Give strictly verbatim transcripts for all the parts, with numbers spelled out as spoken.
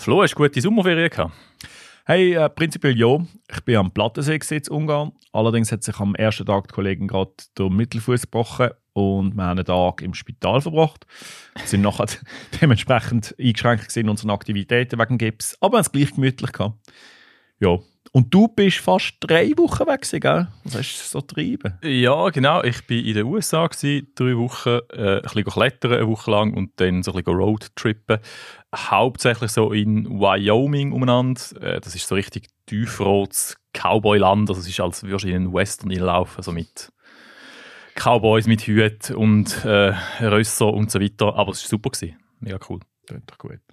Flo, hast du gute Sommerferien gehabt? Hey, äh, prinzipiell ja. Ich bin am Plattensee in Ungarn. Allerdings hat sich am ersten Tag die Kollegin gerade den Mittelfuß gebrochen und wir haben einen Tag im Spital verbracht. Wir sind nachher dementsprechend eingeschränkt in unseren Aktivitäten wegen Gips, aber wir haben es gleich gemütlich gehabt. Ja. Und du bist fast drei Wochen weg gewesen, gell? Was hast du so getrieben? Ja, genau. Ich war in den U S A, gewesen, drei Wochen, äh, ein bisschen klettern, eine Woche lang und dann so ein bisschen Roadtrippen. Hauptsächlich so in Wyoming umeinander. Äh, das ist so richtig tiefrotes Cowboyland. Also es ist, als würdest du in einen Western reinlaufen, also mit Cowboys, mit Hüten und äh, Rösser und so weiter. Aber es war super gewesen. Mega cool. Klingt doch gut.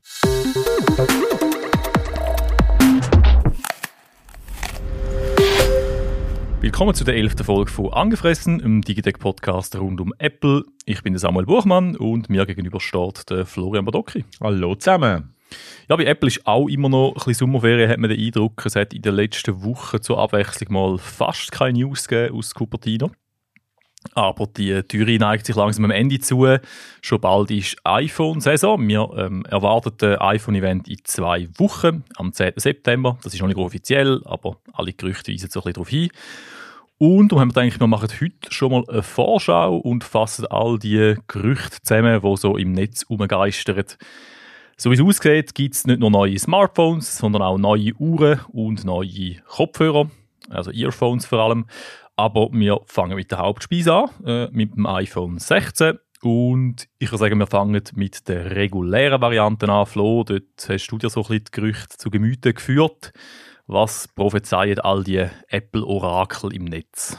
Willkommen zu der elften Folge von «Angefressen», im Digitec-Podcast rund um Apple. Ich bin der Samuel Buchmann und mir gegenüber steht der Florian Badocchi. Hallo zusammen. Ja, bei Apple ist auch immer noch ein bisschen Sommerferien, hat man den Eindruck. Es hat in den letzten Wochen zur Abwechslung mal fast keine News gegeben aus Cupertino. Aber die Türe neigt sich langsam am Ende zu. Schon bald ist iPhone-Saison. Wir ähm, erwarten das iPhone-Event in zwei Wochen, am zehnten September. Das ist noch nicht offiziell, aber alle Gerüchte weisen so ein bisschen darauf hin. Und darum haben wir gedacht, wir machen heute schon mal eine Vorschau und fassen all die Gerüchte zusammen, die so im Netz herumgeistern. So wie es aussieht, gibt es nicht nur neue Smartphones, sondern auch neue Uhren und neue Kopfhörer, also Earphones vor allem. Aber wir fangen mit der Hauptspeise an, äh, mit dem iPhone sechzehn. Und ich würde sagen, wir fangen mit der regulären Variante an. Flo, dort hast du dir so ein bisschen die Gerüchte zu Gemüte geführt. Was prophezeien all die Apple-Orakel im Netz?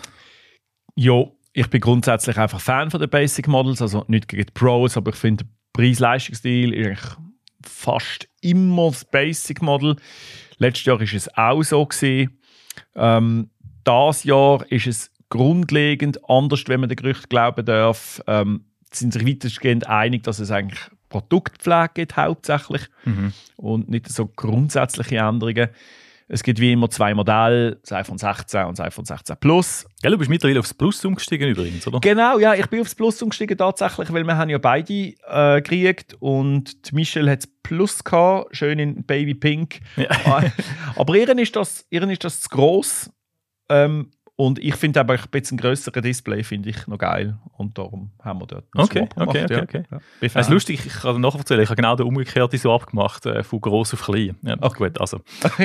Ja, ich bin grundsätzlich einfach Fan von den Basic Models, also nicht gegen die Pros, aber ich finde, der Preis-Leistungsstil ist eigentlich fast immer das Basic Model. Letztes Jahr war es auch so gewesen. Ähm, Das Jahr ist es grundlegend anders, wenn man den Gerüchten glauben darf. Ähm, sind sich weitestgehend einig, dass es eigentlich Produktpflege gibt, hauptsächlich, mhm. und nicht so grundsätzliche Änderungen. Es gibt wie immer zwei Modelle, das iPhone sechzehn und das iPhone sechzehn Plus. Gell, du bist mittlerweile aufs Plus umgestiegen übrigens, oder? Genau, ja, ich bin aufs Plus umgestiegen tatsächlich, weil wir haben ja beide äh, gekriegt und die Michelle hat das Plus gehabt, schön in Baby Pink. Ja. Aber ihren ist das, ihren ist das zu gross. Ähm, und ich finde aber ein bisschen grösseren Display finde ich noch geil. Und darum haben wir dort einen okay, Swap gemacht. Okay, okay, ja. okay. Ja. Es ist lustig, ich kann nachher erzählen, ich habe genau den umgekehrten Swap gemacht, äh, von gross auf klein. Ja, Ach gut, also.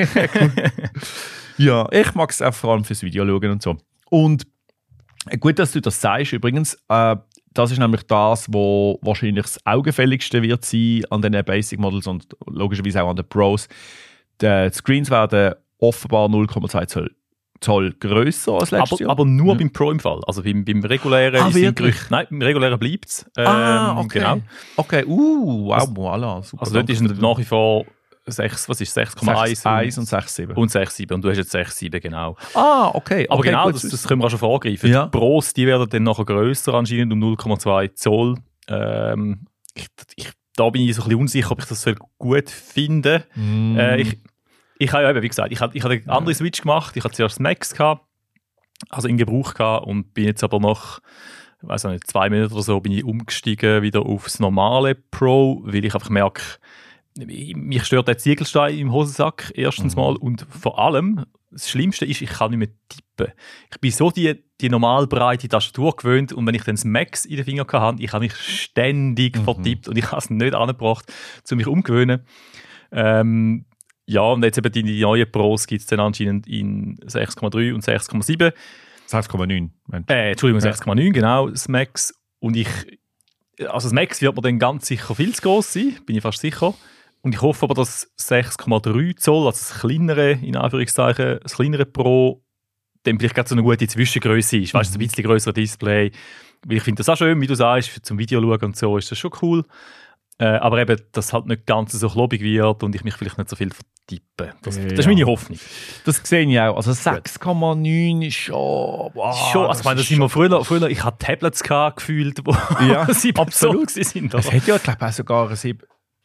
Ja, ich mag es auch vor allem fürs Video schauen und so. Und äh, gut, dass du das sagst. Übrigens, äh, das ist nämlich das, was wahrscheinlich das augenfälligste wird sein an den Basic Models und logischerweise auch an den Pros. Die Screens werden offenbar null Komma zwei Zoll Zoll grösser als letztes aber, Jahr. aber nur ja. beim Pro im Fall. Also beim, beim regulären ah, sind Gerüchte. Nein, beim regulären bleibt es. Ähm, ah, okay. Genau. Okay, uh, wow, also, voilà, super. Also dort ist nach wie vor sechs, was ist sechs Komma eins und sechs Komma sieben. Und sechs Komma sieben. Und du hast jetzt sechs Komma sieben, genau. Ah, okay. Aber okay, genau, gut, das, das können wir auch schon vorgreifen. Ja. Die Pros, die werden dann nachher grösser anscheinend um null Komma zwei Zoll. Ähm, ich, ich, da bin ich so ein bisschen unsicher, ob ich das gut finde. Mm. Äh, ich ich habe ja eben, wie gesagt, ich habe, ich habe einen anderen ja. Switch gemacht. Ich hatte zuerst das Max gehabt, also in Gebrauch gehabt, und bin jetzt aber nach, ich weiß nicht, zwei Monaten oder so bin ich umgestiegen wieder aufs normale Pro, weil ich einfach merke, mich stört der Ziegelstein im Hosensack erstens mhm. mal, und vor allem, das Schlimmste ist, ich kann nicht mehr tippen. Ich bin so die, die normal breite Tastatur gewöhnt, und wenn ich dann das Max in den Finger hatte, ich habe mich ständig mhm. vertippt und ich habe es nicht angebracht, um mich umgewöhnen. Ähm, Ja, und jetzt eben die neuen Pros gibt es dann anscheinend in sechs Komma drei und sechs Komma sieben. sechs Komma neun. Äh, Entschuldigung, ja. sechs Komma neun, genau, das Max. Und ich, also das Max wird mir dann ganz sicher viel zu gross sein, bin ich fast sicher. Und ich hoffe aber, dass sechs Komma drei Zoll, also das kleinere, in Anführungszeichen, das kleinere Pro, dann vielleicht gerade so eine gute Zwischengröße ist. Weißt du, mhm. ein bisschen grösseres Display. Weil ich finde das auch schön, wie du sagst, zum Video schauen und so ist das schon cool. Äh, aber eben, dass es halt nicht ganz so klobig wird und ich mich vielleicht nicht so viel vertippe. Das, ja. das ist meine Hoffnung. Das sehe ich auch. Also sechs Komma neun ist schon... Wow, schon, also ich meine, das sind wir früher, früher, ich hatte Tablets gehabt, gefühlt, wo ja, sie absolut so sind. Es hat ja, glaube ich, auch sogar ein sieben...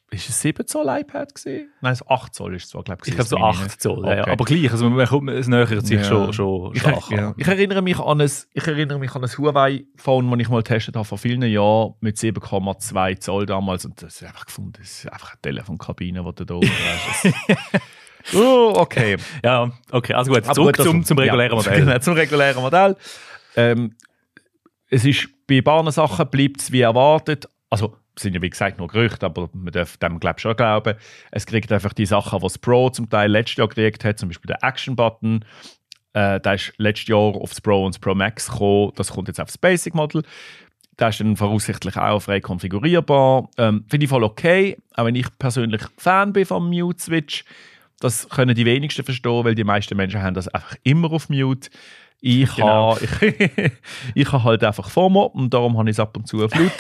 Ist es sieben Zoll iPad gewesen? Nein, es acht Zoll ist es zwar, glaube ich. Ich glaube so acht Zoll, okay. Ja. Aber gleich, also man kommt, es nähert sich ja. schon, schon stark ich, ja. ich, erinnere mich an ein, ich erinnere mich an ein Huawei-Phone, das ich mal getestet habe vor vielen Jahren mit sieben Komma zwei Zoll damals und das ist einfach gefunden, das ist einfach eine Telefonkabine, die du da oben hast. Oh, okay. Ja, okay, also gut, zurück gut, zum, zum regulären ja, Modell. Genau, zum regulären Modell. Ähm, es ist, bei ein paar Sachen bleibt es wie erwartet. Also, es sind ja wie gesagt nur Gerüchte, aber man darf dem glaube ich schon glauben. Es kriegt einfach die Sachen, die das Pro zum Teil letztes Jahr gekriegt hat, zum Beispiel der Action-Button. Äh, der ist letztes Jahr auf das Pro und das Pro Max gekommen. Das kommt jetzt auf das Basic-Model. Der ist dann voraussichtlich auch frei konfigurierbar. Ähm, Finde ich voll okay, auch wenn ich persönlich Fan bin vom Mute-Switch. Das können die wenigsten verstehen, weil die meisten Menschen haben das einfach immer auf Mute. Ich genau. habe ich, ich ha halt einfach FOMO und darum habe ich es ab und zu auf Laut.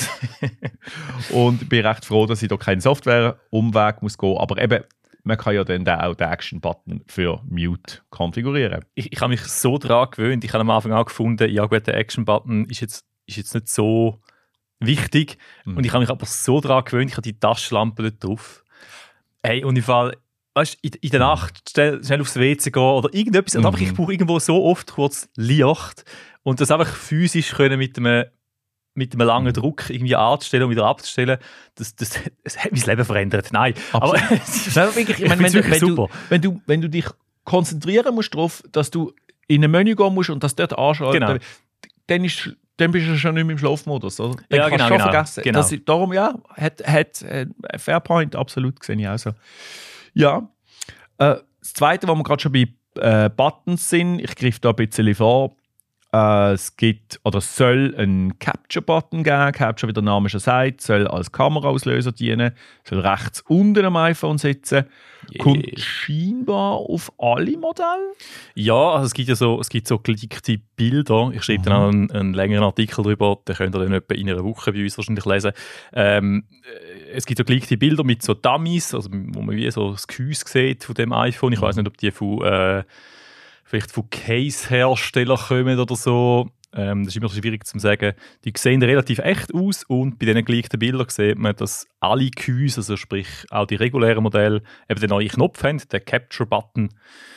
Und bin recht froh, dass ich da keinen Software-Umweg muss gehen. Aber eben, man kann ja dann auch den Action-Button für Mute konfigurieren. Ich, ich habe mich so daran gewöhnt. Ich habe am Anfang auch gefunden, ja gut, der Action-Button ist jetzt, ist jetzt nicht so wichtig. Mhm. Und ich habe mich aber so daran gewöhnt, ich habe die Taschenlampe dort drauf. Hey, und im Fall... Weißt, in, in der Nacht schnell, schnell aufs W C gehen oder irgendetwas. Mhm. Und einfach, ich brauche irgendwo so oft kurz Licht und das einfach physisch können mit einem, mit einem langen Druck irgendwie anzustellen und wieder abzustellen, das, das, das hat mein Leben verändert. Nein, aber Nein, wirklich, ich meine, wenn, wenn, du, wenn, du, wenn du dich konzentrieren musst darauf, dass du in ein Menü gehen musst und das dort anschaust, genau. dann, ist, dann bist du schon nicht mehr im Schlafmodus. Oder? Dann ja, kannst genau, du schon genau, vergessen. Genau. Das, darum, ja, hat, hat äh, Fairpoint, absolut, sehe ich auch so. Ja, äh, das Zweite, wo wir gerade schon bei äh, Buttons sind, ich greife da ein bisschen vor, äh, es gibt oder es soll einen Capture-Button geben, Capture, wie der Name schon sagt, soll als Kameraauslöser dienen, soll rechts unten am iPhone sitzen, yeah. Kommt scheinbar auf alle Modelle? Ja, also es gibt ja so, es gibt so geleakte Bilder, ich schreibe mhm. dann auch einen, einen längeren Artikel darüber, den könnt ihr dann etwa in einer Woche bei uns wahrscheinlich lesen. Ähm, es gibt so geleakte Bilder mit so Dummies, also wo man wie so das Gehäuse sieht von dem iPhone, ich weiß nicht, ob die von äh, vielleicht von Case-Herstellern kommen oder so. Ähm, das ist immer so schwierig zu sagen. Die sehen relativ echt aus und bei diesen geleakten Bildern sieht man, dass alle Gehäuse, also sprich auch die regulären Modelle, eben den neuen Knopf haben, den Capture-Button.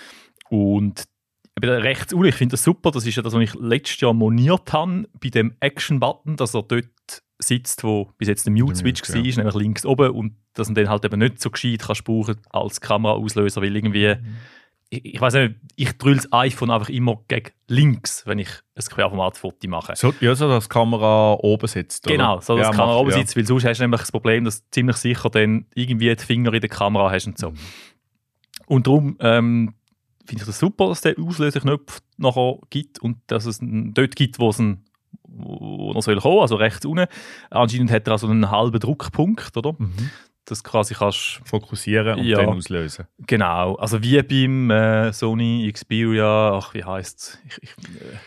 Und eben rechts unten, ich finde das super, das ist ja das, was ich letztes Jahr moniert habe, bei dem Action-Button, dass er dort sitzt, wo bis jetzt der Mute-Switch war, ja. nämlich links oben, und dass man den halt eben nicht so gescheit kannst brauchen als Kameraauslöser, weil irgendwie, mhm. ich, ich weiß nicht, ich drülle das iPhone einfach immer gegen links, wenn ich ein Querformat-Foto mache. So, ja, so dass die Kamera oben sitzt. Oder? Genau, so dass ja, die Kamera macht, oben ja. sitzt, weil sonst hast du nämlich das Problem, dass du ziemlich sicher dann irgendwie die Finger in der Kamera hast und so. Mhm. Und darum ähm, finde ich das super, dass es den Auslöseknopf nachher gibt und dass es einen, dort gibt, wo es einen wo er soll kommen, also rechts unten. Anscheinend hat er also einen halben Druckpunkt, oder? Mhm. Das quasi kannst fokussieren und ja, dann auslösen. Genau, also wie beim äh, Sony Xperia, ach wie heisst es? Ich, ich,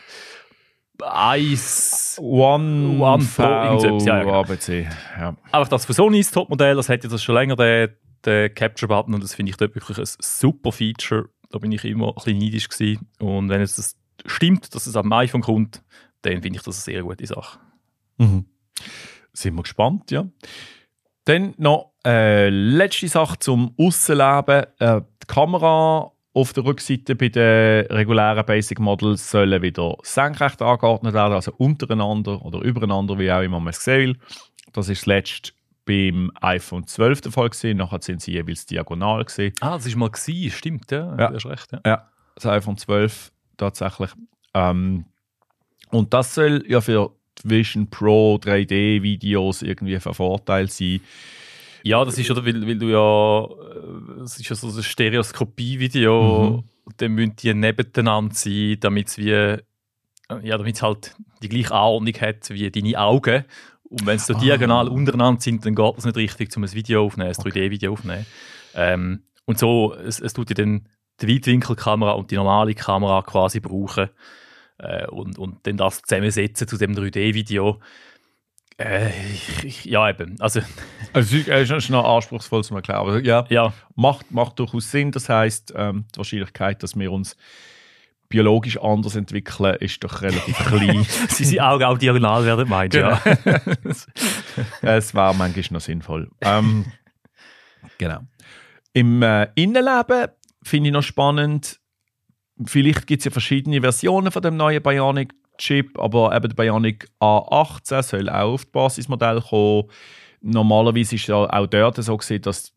äh, Ice One, One Pro, irgendwas. Ja, ja, genau. A B C. Ja. Aber das von Sony ist das Topmodell, das hat jetzt schon länger den, den Capture-Button und das finde ich dort wirklich ein super Feature. Da bin ich immer ein bisschen neidisch gewesen. Und wenn es das stimmt, dass es am iPhone kommt, dann finde ich das eine sehr gute Sache. Mhm. Sind wir gespannt, ja. Dann noch äh, letzte Sache zum Aussenleben. Äh, die Kamera auf der Rückseite bei den regulären Basic Models sollen wieder senkrecht angeordnet werden, also untereinander oder übereinander, wie auch immer man es sehen will. Das ist das letzte beim iPhone zwölf der Fall gewesen. Nachher sind sie jeweils diagonal gewesen. Ah, das war mal gewesen, stimmt, ja. Ja. Du hast recht, ja. Ja, das iPhone zwölf tatsächlich. Ähm, Und das soll ja für Vision Pro drei D-Videos irgendwie von Vorteil sein. Ja, das ist ja, weil, weil du ja, es ist ja so ein Stereoskopie-Video, mhm. dann müssen die nebeneinander sein, damit es wie, ja, damit es halt die gleiche Anordnung hat wie deine Augen. Und wenn es so ah. diagonal untereinander sind, dann geht das nicht richtig, um ein Video aufzunehmen, ein okay. drei D-Video aufzunehmen. Ähm, und so, es, es tut ja dann die Weitwinkelkamera und die normale Kamera quasi brauchen. Äh, und, und dann das zusammensetzen zu dem drei D-Video. Äh, ich, ich, ja, eben. Also, also es ist noch anspruchsvoll zu erklären. Aber ja, ja. Macht, macht durchaus Sinn. Das heisst, ähm, die Wahrscheinlichkeit, dass wir uns biologisch anders entwickeln, ist doch relativ klein. Sie sind auch, auch diagonal werden, meinst du? Genau. Ja. Es wäre manchmal noch sinnvoll. Ähm, Genau. Im äh, Innenleben finde ich noch spannend, vielleicht gibt es ja verschiedene Versionen von dem neuen Bionic-Chip, aber eben der Bionic A achtzehn soll auch auf das Basismodell kommen. Normalerweise ist ja auch dort so gewesen, dass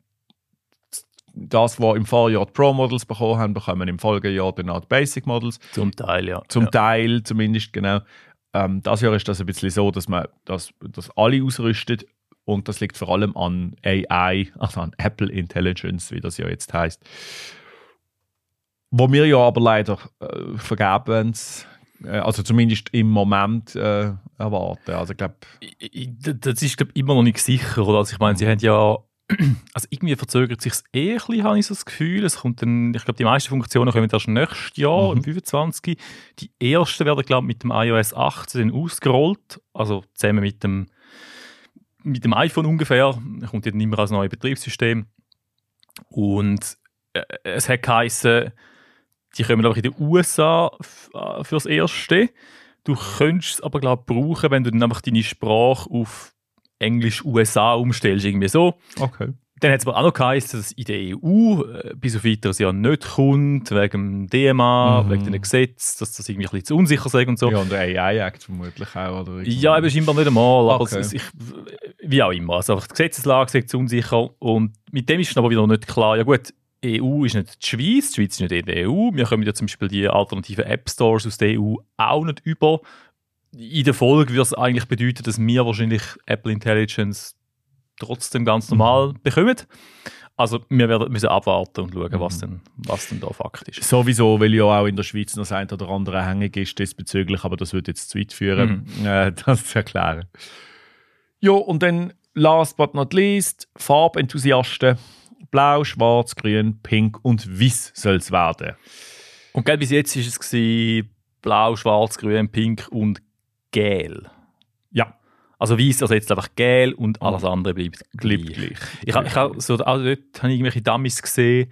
das, was im Vorjahr die Pro-Models bekommen haben, bekommen im Folgejahr dann auch die Basic-Models. Zum Teil, ja. Zum ja. Teil zumindest, genau. Ähm, das Jahr ist das ein bisschen so, dass man das, das alle ausrüstet und das liegt vor allem an A I, also an Apple Intelligence, wie das ja jetzt heisst. Wo wir ja aber leider äh, vergebens, äh, also zumindest im Moment äh, erwarten. Also, ich glaub, das ist glaub, immer noch nicht sicher. Oder? Also ich meine, sie haben ja, also irgendwie verzögert sich es eh ein bisschen, habe ich so das Gefühl. Es kommt dann, ich glaube, die meisten Funktionen kommen erst nächstes Jahr, mhm. im fünfundzwanzig. Die ersten werden, glaube ich, mit dem iOS achtzehn ausgerollt, also zusammen mit dem, mit dem iPhone ungefähr. Da kommt dann immer als neues Betriebssystem. Und äh, es hat geheißen, die kommen, glaube ich, in den U S A f- äh, fürs Erste. Du könntest es aber, glaube ich, brauchen, wenn du dann einfach deine Sprache auf Englisch U S A umstellst, irgendwie so. okay. Dann hat es aber auch noch geheißen, dass es in der E U äh, bis auf weiteres ja nicht kommt, wegen dem D M A, Mhm. wegen den Gesetzen, dass das irgendwie ein bisschen zu unsicher ist und so. Ja, und der A I-Act vermutlich auch. Oder Ja, eben scheinbar nicht einmal, aber Okay. es, ich, wie auch immer. Also einfach die Gesetzeslage ist zu unsicher und mit dem ist dann aber wieder nicht klar, ja gut, E U ist nicht die Schweiz, die Schweiz ist nicht in der E U, wir kommen ja zum Beispiel die alternativen App Stores aus der E U auch nicht über. In der Folge würde es eigentlich bedeuten, dass wir wahrscheinlich Apple Intelligence trotzdem ganz normal mhm. bekommen. Also wir werden müssen abwarten und schauen, mhm. was, denn, was denn da Fakt ist. Sowieso, weil ja auch in der Schweiz noch das eine oder andere hängig ist diesbezüglich, aber das würde jetzt zu weit führen, mhm. äh, das zu erklären. Ja, und dann last but not least, Farbenthusiasten. Blau, schwarz, grün, pink und weiß soll es werden. Und gell, bis jetzt war es gewesen, blau, schwarz, grün, pink und gel. Ja. Also weiß, also jetzt einfach gel und alles andere bleibt gleich. Bleibt gleich. Ich, ich habe so, also dort habe ich irgendwelche Dummies gesehen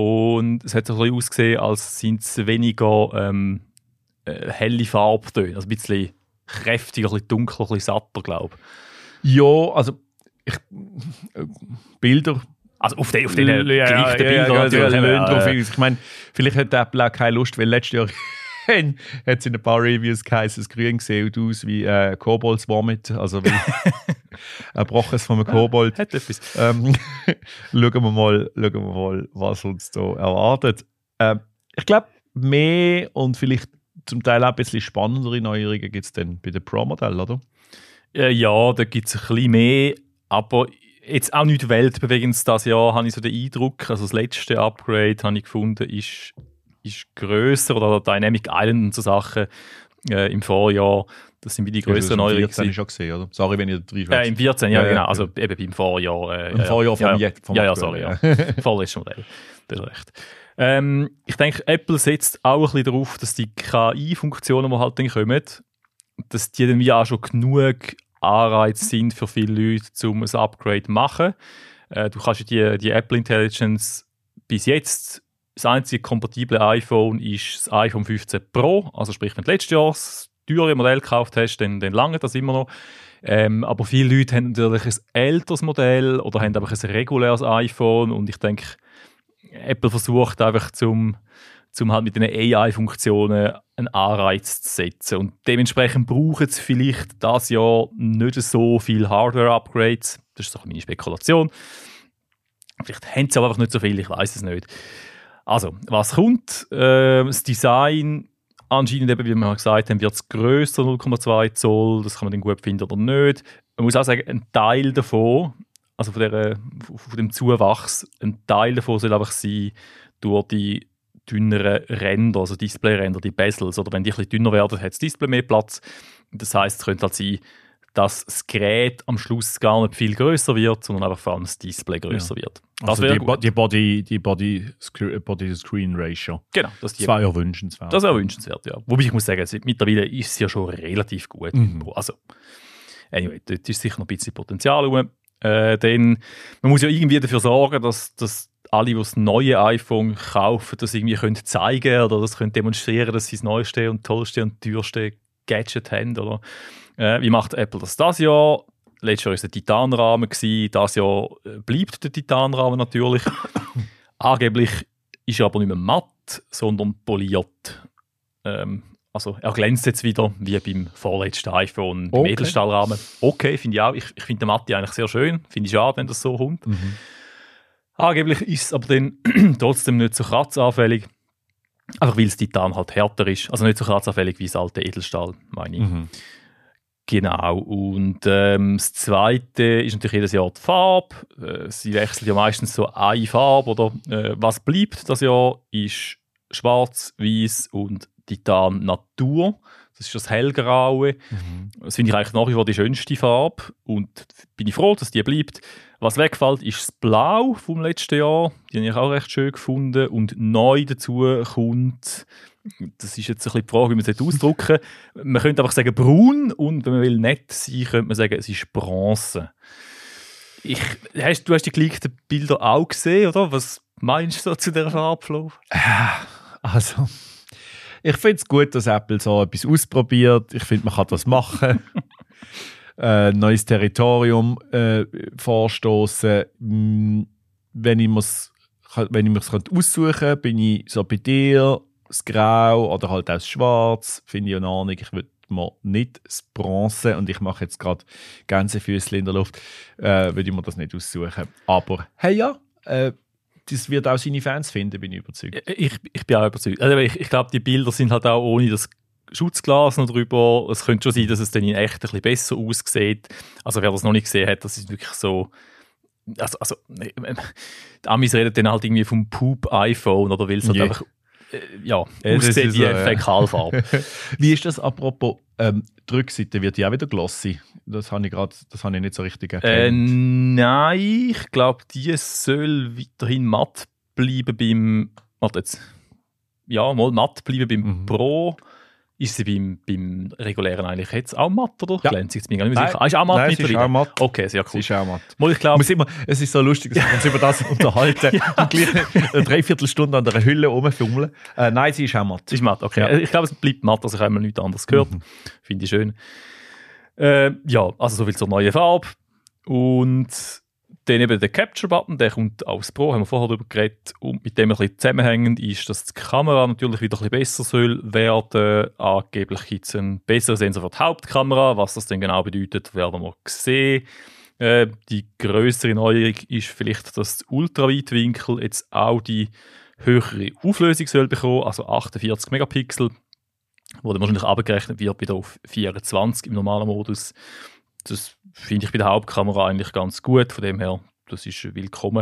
und es hat so ein bisschen ausgesehen, als sind es weniger ähm, äh, helle Farbtöne, also ein bisschen kräftiger, ein bisschen dunkler, ein bisschen satter, glaube ich. Ja, also ich, äh, Bilder... Also auf den, auf den ja, gleichen ja, Bildern ja, natürlich. ja, ja, Ja, äh, ich meine, vielleicht hat Apple auch keine Lust, weil letztes Jahr hat es in ein paar Reviews geheißen, das Grün sieht aus wie äh, Koboldsvomit, also wie ein Broches von einem Kobold. Hat etwas. Ähm, schauen, wir mal, schauen wir mal, was uns da erwartet. Ähm, ich glaube, mehr und vielleicht zum Teil auch ein bisschen spannendere Neuerungen gibt es dann bei den Pro-Modellen, oder? Äh, ja, da gibt es ein bisschen mehr, aber jetzt auch nicht weltbewegendes dieses Jahr, habe ich so den Eindruck. Also das letzte Upgrade, habe ich gefunden, ist, ist grösser, oder Dynamic Island und so Sachen äh, im Vorjahr. Das sind wie die grösseren Neuerungen. Das habe ich schon gesehen, oder? Sorry, wenn ihr drei äh, Im vierzehn, ja, ja, genau. Ja. Also eben beim Vorjahr. Äh, Im Vorjahr vom, ja, ja, vom Ja, ja, sorry. Ja. Vorletztes Modell. Das ist recht. Ähm, ich denke, Apple setzt auch ein bisschen darauf, dass die K I-Funktionen, die halt dann kommen, dass die dann wie auch schon genug Anreiz sind für viele Leute, um ein Upgrade zu machen. Äh, du kannst die, die Apple Intelligence bis jetzt, das einzige kompatible iPhone ist das iPhone fünfzehn Pro. Also sprich, wenn du letztes Jahr das teure Modell gekauft hast, dann, dann lange das immer noch. Ähm, aber viele Leute haben natürlich ein älteres Modell oder haben einfach ein reguläres iPhone und ich denke, Apple versucht einfach zum um halt mit den A I-Funktionen einen Anreiz zu setzen. Und dementsprechend brauchen sie vielleicht dieses Jahr nicht so viele Hardware-Upgrades. Das ist so meine Spekulation. Vielleicht haben sie aber einfach nicht so viel, ich weiß es nicht. Also, was kommt? Äh, das Design, anscheinend, eben, wie wir gesagt haben, wird es grösser, null Komma zwei Zoll. Das kann man dann gut finden oder nicht. Man muss auch sagen, ein Teil davon, also von, der, von dem Zuwachs, ein Teil davon soll einfach sein durch die dünneren Ränder, also Displayränder, die Bezels, oder wenn die ein bisschen dünner werden, hat das Display mehr Platz. Das heisst, es könnte halt sein, dass das Gerät am Schluss gar nicht viel grösser wird, sondern einfach vor allem das Display grösser ja. wird. Das also wäre die, gut. Bo- die Body, die Body, Screen, Body Screen Ratio. Genau. Das, die, das wäre ja wünschenswert. Das wäre wünschenswert, ja. Wobei ich muss sagen, also mittlerweile ist es ja schon relativ gut. Mhm. Also, anyway, dort ist sicher noch ein bisschen Potenzial rum. Äh, dann, man muss ja irgendwie dafür sorgen, dass, dass alle, die das neue iPhone kaufen, das irgendwie können zeigen oder das können demonstrieren, dass sie das neueste und tollste und teuerste Gadget haben. Oder? Äh, wie macht Apple das dieses Jahr? letztes Jahr war es der Titanrahmen, dieses Jahr bleibt der Titanrahmen natürlich. Angeblich ist er aber nicht mehr matt, sondern poliert. Ähm, also er glänzt jetzt wieder, wie beim vorletzten iPhone, beim Okay. Edelstahlrahmen. Okay, finde ich auch. Ich, ich finde den Matte eigentlich sehr schön. Finde ich schade, wenn das so kommt. Mhm. Angeblich ist es aber dann trotzdem nicht so kratzanfällig. Einfach weil das Titan halt härter ist. Also nicht so kratzanfällig wie das alte Edelstahl, meine ich. Mhm. Genau. Und ähm, das Zweite ist natürlich jedes Jahr die Farbe. Äh, sie wechseln ja meistens so eine Farbe. Oder, äh, was bleibt das Jahr ist Schwarz, Weiß und Titan Natur. Das ist das Hellgraue. Mhm. Das finde ich eigentlich nach wie vor die schönste Farbe. Und bin ich froh, dass die bleibt. Was wegfällt, ist das Blau vom letzten Jahr. Die habe ich auch recht schön gefunden. Und neu dazu kommt, das ist jetzt ein bisschen die Frage, wie man es ausdrücken soll. Man könnte einfach sagen braun und wenn man will nett sein, könnte man sagen, es ist Bronze. Ich, hast, du hast die geleakten Bilder auch gesehen, oder? Was meinst du so zu dieser Farbflow? Also, ich finde es gut, dass Apple so etwas ausprobiert. Ich finde, man kann das machen. äh, neues Territorium äh, vorstoßen. Mm, wenn ich mir's, wenn ich mir's aussuchen könnte, bin ich so bei dir, das Grau oder halt auch das Schwarz. Finde ich in Ordnung. Ich würde mir nicht das Bronze, und ich mache jetzt gerade Gänsefüßchen in der Luft, äh, würde ich mir das nicht aussuchen. Aber hey ja, äh, das wird auch seine Fans finden, bin ich überzeugt. Ich, ich bin auch überzeugt. Also ich, ich glaube, die Bilder sind halt auch ohne das Schutzglas noch drüber. Es könnte schon sein, dass es dann in echt ein bisschen besser aussieht. Also wer das noch nicht gesehen hat, das ist wirklich so... Also, also die Amis reden dann halt irgendwie vom Poop-iPhone, oder weil es halt Yeah. einfach... Äh, ja, Ja, das aussieht ist wie so, eine ja. Fäkalfarbe. Wie ist das apropos ähm, die Rückseite? Wird die auch wieder glossy? Das habe ich, grad, das habe ich nicht so richtig äh, erkannt. nein, ich glaube, die soll weiterhin matt bleiben beim... Warte jetzt. Ja, mal matt bleiben beim Mhm. Pro. Ist sie beim, beim regulären eigentlich jetzt auch matt, oder? Ja. Glänzt jetzt mir gar nicht mehr Nein. sicher. Ah, ist auch matt Nein, es ist mittlerweile? auch matt. Okay, sehr Es cool. ist auch matt. Mal, ich glaube... Muss immer, es ist so lustig, dass wir uns über das unterhalten Ja. und gleich eine Dreiviertelstunde an der Hülle rumfummeln. Äh, nein, sie ist auch matt. Es ist matt, okay. Ja. Ich glaube, es bleibt matt, also ich habe mal nichts anderes gehört. Mhm. Finde ich schön. Äh, ja, also so viel zur neuen Farbe. Und dann eben der Capture-Button, der kommt aufs Pro, haben wir vorher darüber geredet. Und mit dem ein bisschen zusammenhängend ist, dass die Kamera natürlich wieder ein bisschen besser soll werden. Angeblich gibt es einen besseren Sensor für die Hauptkamera. Was das denn genau bedeutet, werden wir sehen. Äh, die grössere Neuerung ist vielleicht, dass der Ultraweitwinkel jetzt auch die höhere Auflösung soll bekommen, also achtundvierzig Megapixel, wo dann wahrscheinlich abgerechnet wird wieder auf vierundzwanzig im normalen Modus. Das finde ich bei der Hauptkamera eigentlich ganz gut, von dem her, das ist willkommen.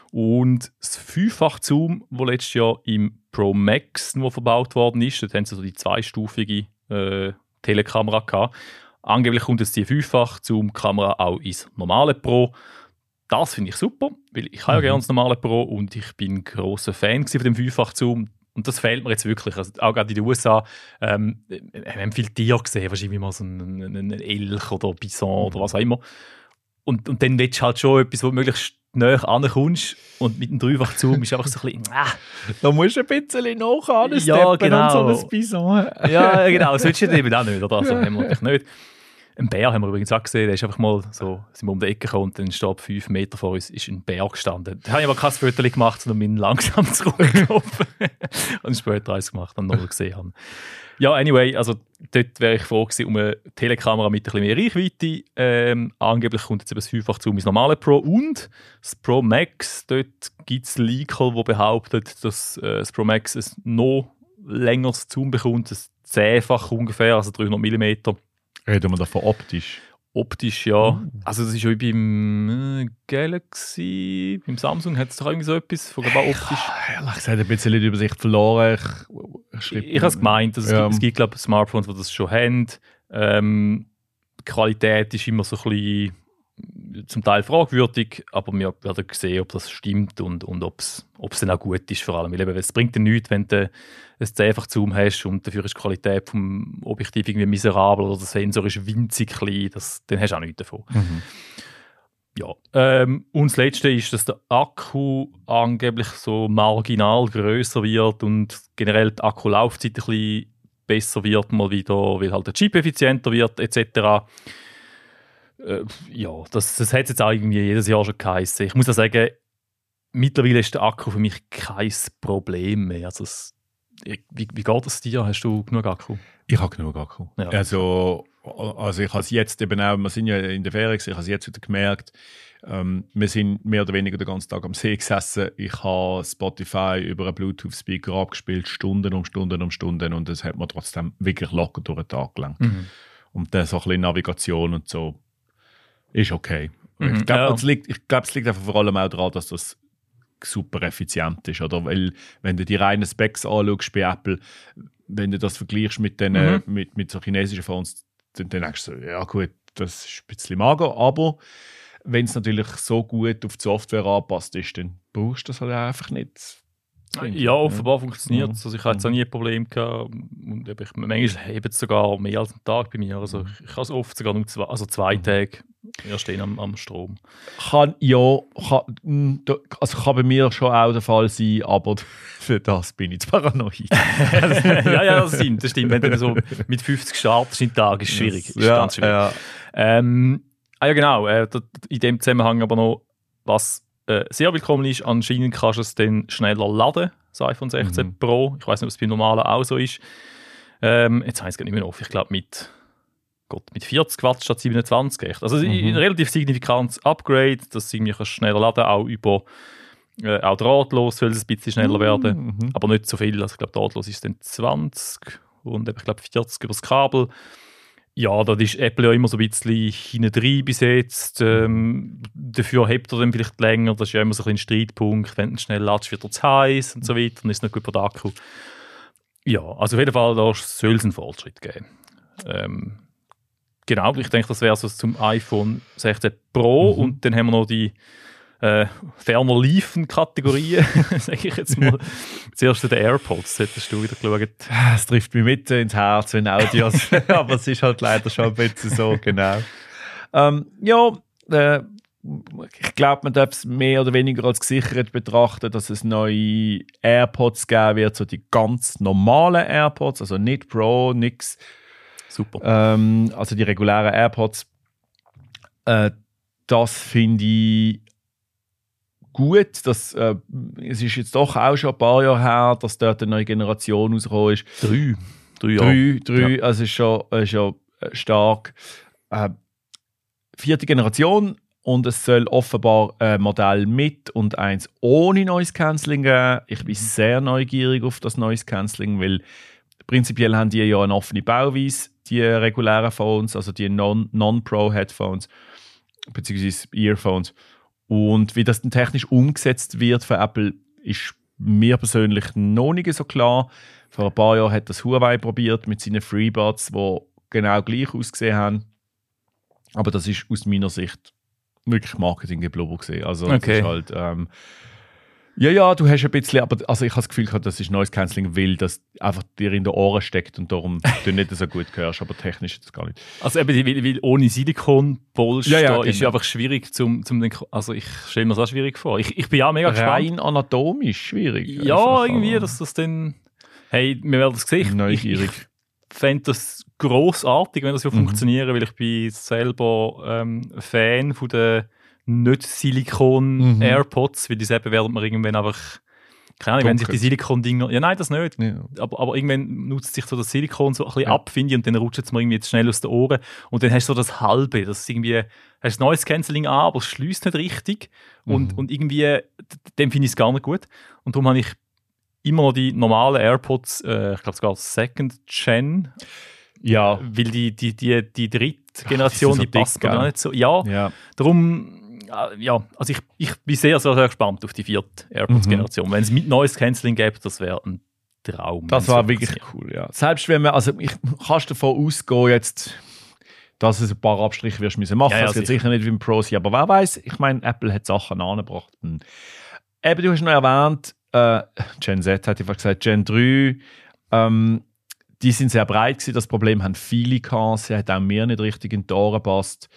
Und das Fünffach-Zoom, das letztes Jahr im Pro Max nur verbaut worden ist, dort haben sie so die zweistufige äh, Telekamera gehabt. Angeblich kommt jetzt die Fünffach-Zoom-Kamera auch ins normale Pro. Das finde ich super, weil ich habe ja Mhm. gerne das normale Pro und ich bin ein grosser Fan von dem Fünffach-Zoom. Und das fehlt mir jetzt wirklich. Also auch gerade in den U S A ähm, wir haben viele Tiere gesehen, wahrscheinlich mal so einen, einen Elch oder Bison oder was auch immer. Und, und dann willst du halt schon etwas, wo du möglichst näher rankommst. Und mit dem Dreifach-Zoom ist einfach so ein bisschen... Ah. Da musst du ein bisschen nachher Ja, genau. und so ein Bison. Ja, genau, das willst du eben auch nicht, oder? Also haben wir natürlich nicht. Ein Bär haben wir übrigens auch gesehen, der ist einfach mal so, sind wir um die Ecke gekommen und dann steht fünf Meter vor uns ist ein Bär gestanden. Da habe ich aber kein Foto gemacht, sondern bin langsam zurückgelaufen und später eins gemacht und noch gesehen habe. Ja, anyway, also dort wäre ich froh gewesen um eine Telekamera mit ein bisschen mehr Reichweite. Ähm, angeblich kommt jetzt eben das Fünffach-Zoom ins normale Pro und das Pro Max, dort gibt es Leaker, die behaupten, dass äh, das Pro Max ein noch längeres Zoom bekommt, ein zehnfach ungefähr, also dreihundert Millimeter. Reden wir davon optisch? Optisch, ja. Mhm. Also das ist ja wie beim äh, Galaxy, beim Samsung hat es doch irgendwie so etwas von glaube ich, optisch. Ehrlich gesagt, ein bisschen die Übersicht verloren. Ich, Ich, ich habe es gemeint, also es Ja. gibt, es gibt glaube ich Smartphones, die das schon haben. Ähm, die Qualität ist immer so ein bisschen zum Teil fragwürdig, aber wir werden sehen, ob das stimmt und, und ob es dann auch gut ist vor allem. Weil eben, es bringt dir nichts, wenn du ein zehnfach-Zoom hast und dafür ist die Qualität vom Objektiv irgendwie miserabel oder der Sensor ist winzig klein, das, dann hast du auch nichts davon. Mhm. Ja. Ähm, und das Letzte ist, dass der Akku angeblich so marginal grösser wird und generell die Akkulaufzeit ein bisschen besser wird mal wieder, weil halt der Chip effizienter wird et cetera. Äh, ja, das, das hat jetzt auch irgendwie jedes Jahr schon geheißen. Ich muss auch sagen, mittlerweile ist der Akku für mich kein Problem mehr. Also es, wie, wie geht es dir? Hast du genug Akku? Ich habe genug Akku. Ja. Also, also ich habe es jetzt eben auch, wir sind ja in der Ferien, ich habe es jetzt wieder gemerkt, ähm, wir sind mehr oder weniger den ganzen Tag am See gesessen. Ich habe Spotify über einen Bluetooth-Speaker abgespielt, Stunden um Stunden um Stunden, und das hat mir trotzdem wirklich locker durch den Tag gelangt. Mhm. Und dann so ein bisschen Navigation und so ist okay. Mhm, ich glaube, ja. es liegt, ich glaube, es liegt einfach vor allem auch daran, dass das super effizient ist. Oder? Weil, wenn du die reinen Specs anschaust bei Apple, wenn du das vergleichst mit, den, mhm. mit, mit so chinesischen Phones, dann, dann denkst du so, ja gut, das ist ein bisschen mager, aber wenn es natürlich so gut auf die Software angepasst ist, dann brauchst du das halt einfach nicht. Ja, offenbar ja. funktioniert es. Also ich hatte jetzt auch nie ein Problem gehabt. Und ich, manchmal hebt es sogar mehr als einen Tag bei mir. Also ich, ich habe es oft sogar nur zwei, also zwei mhm. Tage erst am, am Strom. Kann, ja, kann, also kann bei mir schon auch der Fall sein, aber für das bin ich zu paranoid. ja, ja, das stimmt, das stimmt. Wenn du so mit fünfzig startest im Tag, ist schwierig. Ist ja, ganz schwierig. Ja. Ähm, ah ja, genau. Äh, in dem Zusammenhang aber noch, was äh, sehr willkommen ist, anscheinend kannst du es dann schneller laden, das iPhone sechzehn mhm. Pro. Ich weiß nicht, ob es beim normalen auch so ist. Ähm, jetzt habe ich es gar nicht mehr auf. Ich glaube mit, Gott, mit vierzig Watt statt siebenundzwanzig. Echt. Also mhm. ein relativ signifikantes Upgrade, dass du irgendwie schneller laden kannst, auch über äh, auch drahtlos soll es ein bisschen schneller werden. Mhm. Aber nicht so viel. Also ich glaube, drahtlos ist es dann zwanzig und ich glaube vierzig über das Kabel. Ja, da ist Apple ja immer so ein bisschen hinein bis jetzt. Ähm, dafür hebt er dann vielleicht länger. Das ist ja immer so ein, ein Streitpunkt. Wenn du schnell ladest, wird er zu heiß und so weiter. Dann ist es nicht gut für den Akku. Ja, also auf jeden Fall, da soll es einen Fortschritt geben. Ähm, genau, ich denke, das wäre so zum iPhone sechzehn Pro. Mhm. Und dann haben wir noch die äh, ferner Liefen-Kategorien, sage ich jetzt mal. Zuerst zu den AirPods, hättest du wieder geschaut. Es trifft mich mit ins Herz, wenn Audios, aber es ist halt leider schon ein bisschen so, genau. Ähm, ja, äh, ich glaube, man darf es mehr oder weniger als gesichert betrachten, dass es neue AirPods geben wird, so die ganz normalen AirPods, also nicht Pro, nix. Super. Ähm, also die regulären AirPods. Äh, das finde ich gut. Das, äh, es ist jetzt doch auch schon ein paar Jahre her, dass dort eine neue Generation rausgekommen ist. Drei. Drei Jahre. Drei, drei ja. Also es ist schon, ist schon stark. Äh, vierte Generation, und es soll offenbar ein Modell mit und eins ohne Noise Cancelling geben. Ich bin sehr neugierig auf das Noise Cancelling, weil prinzipiell haben die ja eine offene Bauweise, die regulären Phones, also die Non- Non-Pro-Headphones beziehungsweise Earphones. Und wie das dann technisch umgesetzt wird für Apple, ist mir persönlich noch nicht so klar. Vor ein paar Jahren hat das Huawei probiert mit seinen FreeBuds, die genau gleich ausgesehen haben. Aber das ist aus meiner Sicht wirklich Marketinggeblubber gesehen. Also okay. Das ist halt, ähm, ja, ja, du hast ein bisschen, aber also ich habe das Gefühl gehabt, das ist Noise Cancelling, weil das einfach dir in den Ohren steckt und darum du nicht so gut hörst, aber technisch ist das gar nicht. Also eben, weil, weil ohne Silikon-Polster ja, ja, genau. ist ja einfach schwierig zum, zum den, also ich stelle mir das auch schwierig vor. Ich, ich bin ja mega gespannt. Rein anatomisch schwierig. Ja, einfach, irgendwie, dass das dann, hey, wir werden das sehen. Neugierig. Ich, ich fände das grossartig, wenn das so mhm. funktionieren, weil ich bin selber ähm, Fan von der nicht Silikon-AirPods, mhm. weil die selber werden wir irgendwann einfach, keine Ahnung, wenn sich die Silikon-Dinger, ja nein, das nicht, ja. aber, aber irgendwann nutzt sich so das Silikon so ein bisschen ja. ab, finde ich, und dann rutscht es mir irgendwie jetzt schnell aus den Ohren und dann hast du so das Halbe, das ist irgendwie, hast Noise Cancelling an, aber es schließt nicht richtig und, mhm. und irgendwie, dem finde ich es gar nicht gut und darum habe ich immer noch die normalen AirPods, äh, ich glaube sogar Second Gen, ja. weil die, die, die, die dritte Generation, Ach, die, die so passt mir gar nicht so, ja, ja. darum ja, also ich, ich bin sehr, sehr, sehr gespannt auf die vierte AirPods-Generation. Mhm. Wenn es mit Noise Cancelling gäbe, das wäre ein Traum. Das war wirklich cool, ja. Selbst wenn man, also ich kannst davon ausgehen jetzt, dass es ein paar Abstriche wirst müssen machen. Ja, ja, das wird sicher. sicher nicht wie im Pro sein, aber wer weiß, ich meine, Apple hat Sachen angebracht. Hm. Eben, du hast noch erwähnt, äh, Gen Z hat einfach gesagt, Gen drei, ähm, die sind sehr breit gewesen, das Problem haben viele gehabt, sie hat auch mir nicht richtig in die Ohren gepasst.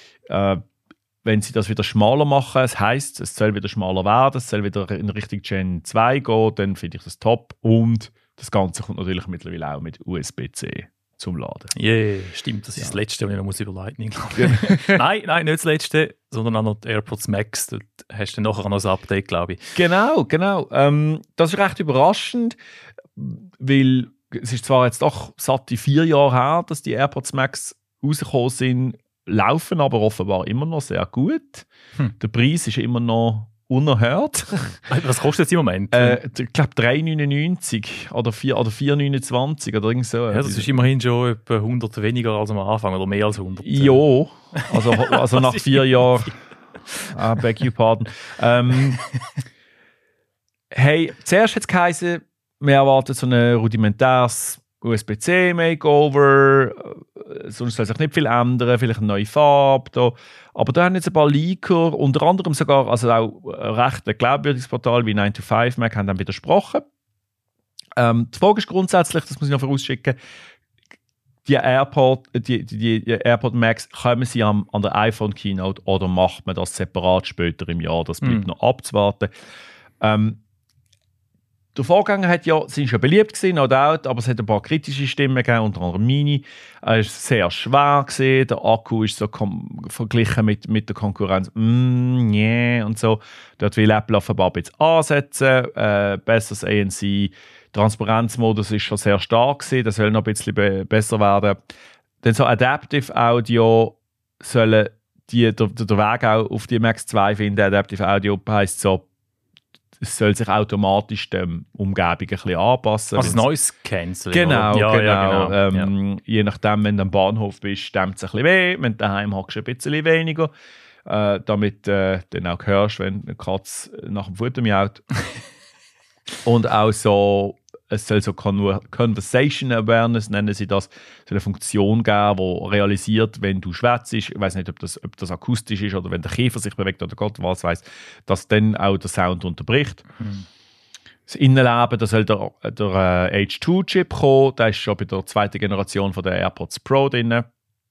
Äh, Wenn sie das wieder schmaler machen, das heisst, es soll wieder schmaler werden, es soll wieder in Richtung Gen zwei gehen, dann finde ich das top. Und das Ganze kommt natürlich mittlerweile auch mit U S B C. zum Laden. Ja, yeah, stimmt. Das ist Ja. das Letzte, was ich noch muss über Lightning glaube ich. Nein, nein, nicht das Letzte, sondern auch noch die AirPods Max. Dort hast du nachher noch ein Update, glaube ich. Genau, genau. Ähm, das ist recht überraschend, weil es ist zwar jetzt doch satte vier Jahre her, dass die AirPods Max rausgekommen sind, laufen aber offenbar immer noch sehr gut. Hm. Der Preis ist immer noch unerhört. Was kostet es im Moment? äh, ich glaube drei neunundneunzig oder vier oder vier neunundzwanzig oder irgend so. Ja, das ist immerhin schon etwa hundert weniger als am Anfang oder mehr als hundert. Ja, also, also nach vier Jahren. Ah, beg your pardon. Ähm, hey, zuerst hat es geheißen, wir erwarten so ein rudimentäres U S B C Makeover, äh, sonst soll sich nicht viel ändern, vielleicht eine neue Farbe. Da. Aber da haben jetzt ein paar Leaker, unter anderem sogar also auch ein recht glaubwürdiges Portal wie nine to five Mac, haben dann widersprochen. Ähm, die Frage ist grundsätzlich, das muss ich noch vorausschicken, die AirPod, die, die, die AirPod Max, kommen sie am, an der iPhone Keynote oder macht man das separat später im Jahr? Das bleibt mm. noch abzuwarten. Ähm, Der Vorgänger hat ja, sind schon beliebt gewesen, no doubt, aber es hat ein paar kritische Stimmen gegeben, unter anderem meine. Er ist sehr schwer gewesen, der Akku ist so verglichen mit, mit der Konkurrenz, mm, yeah, und so. Dort will Apple offenbar ein bisschen ansetzen, äh, besseres A N C, Transparenzmodus ist schon sehr stark gewesen, das soll noch ein bisschen be- besser werden. Dann so Adaptive Audio sollen die, der, der Weg auch auf die Max zwei finden. Adaptive Audio heisst so, es soll sich automatisch der Umgebung ein bisschen anpassen. Also Noise Cancelling. Genau, ja, genau. Ja, genau. Ähm, ja. Je nachdem, wenn du am Bahnhof bist, stemmt es ein bisschen weh. Wenn du daheim hockst, ein bisschen weniger. Äh, damit äh, dann auch hörst, wenn eine Katze nach dem Futter miaut. Und auch so, es soll so Con- Conversation Awareness, nennen sie das, so eine Funktion geben, die realisiert, wenn du schwätzt. Ich weiß nicht, ob das, ob das akustisch ist oder wenn der Käfer sich bewegt oder Gott was weiß, dass dann auch der Sound unterbricht. Mhm. Das Innenleben, da soll der, der äh, H zwei Chip kommen, der ist schon bei der zweiten Generation von der AirPods Pro drin.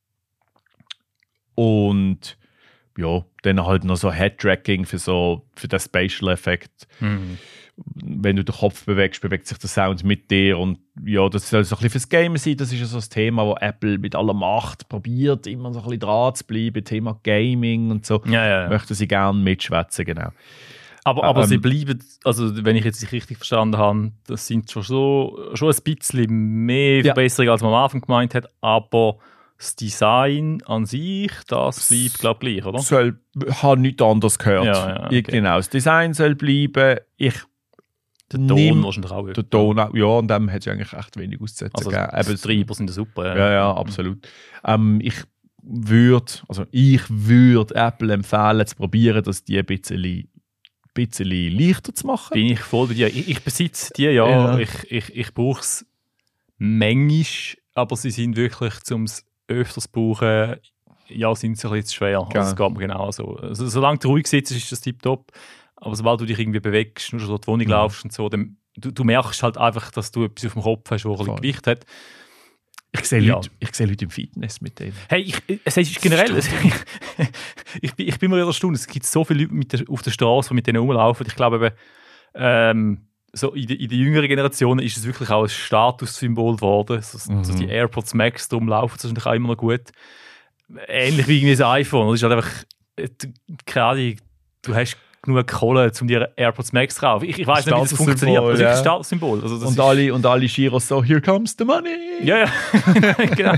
Und ja, dann halt noch so Head-Tracking für, so, für den Spatial-Effekt. Mhm. Wenn du den Kopf bewegst, bewegt sich der Sound mit dir. Und ja, das soll so ein bisschen fürs Game sein. Das ist ja so ein Thema, wo Apple mit aller Macht probiert, immer so ein bisschen dran zu bleiben. Thema Gaming und so. Ja, ja, ja. Möchten sie gerne mitschwätzen, genau. Aber, aber ähm, sie bleiben, also wenn ich jetzt nicht richtig verstanden habe, das sind schon, so, schon ein bisschen mehr Ja. Verbesserungen, als man am Anfang gemeint hat. Aber das Design an sich, das bleibt, glaube ich, gleich, oder? Soll, habe nichts anderes gehört. Ja, ja, okay. Genau, das Design soll bleiben. Ich Der Ton nimm, wahrscheinlich auch. Der Ton auch, ja, und dem hat es eigentlich echt wenig auszusetzen. Also gegeben. die Treiber sind ja super. Ja, Ja, ja, absolut. Ähm, ich würde, also ich würde Apple empfehlen, zu probieren, dass die ein bisschen, bisschen leichter zu machen. Bin ich voll bei dir. Ich, ich besitze die, ja. Ja. Ich, ich, ich brauche es manchmal, aber sie sind wirklich, zum es öfters brauchen, ja, sind sie ein bisschen zu schwer. Also, das geht mir genau so. Also, solange du ruhig sitzt, ist das tiptop. Aber sobald du dich irgendwie bewegst, nur schon durch die Wohnung Mhm. laufst und so, dann, du, du merkst halt einfach, dass du etwas auf dem Kopf hast, das ein bisschen Voll. Gewicht hat. Ich sehe Ja. Leute, ich sehe Leute im Fitness mit denen. Hey, ich, es ist generell, es, ich, bin, ich bin mir erstaunt, es gibt so viele Leute mit der, auf der Straße, die mit denen rumlaufen. Ich glaube eben, ähm, so in, de, in den jüngeren Generationen ist es wirklich auch ein Statussymbol geworden. So, Mhm. so die AirPods Max, darum laufen es wahrscheinlich auch immer noch gut. Ähnlich wie irgendwie ein iPhone. Das ist halt einfach, äh, keine Ahnung, du hast genug Kohle, um dir AirPods Max zu kaufen. Ich, ich weiß nicht, wie das Statussymbol, funktioniert. Das ist ja. ein Statussymbol. Also das Und ist, alle, und alle Giros so, here comes the money. ja, ja, genau.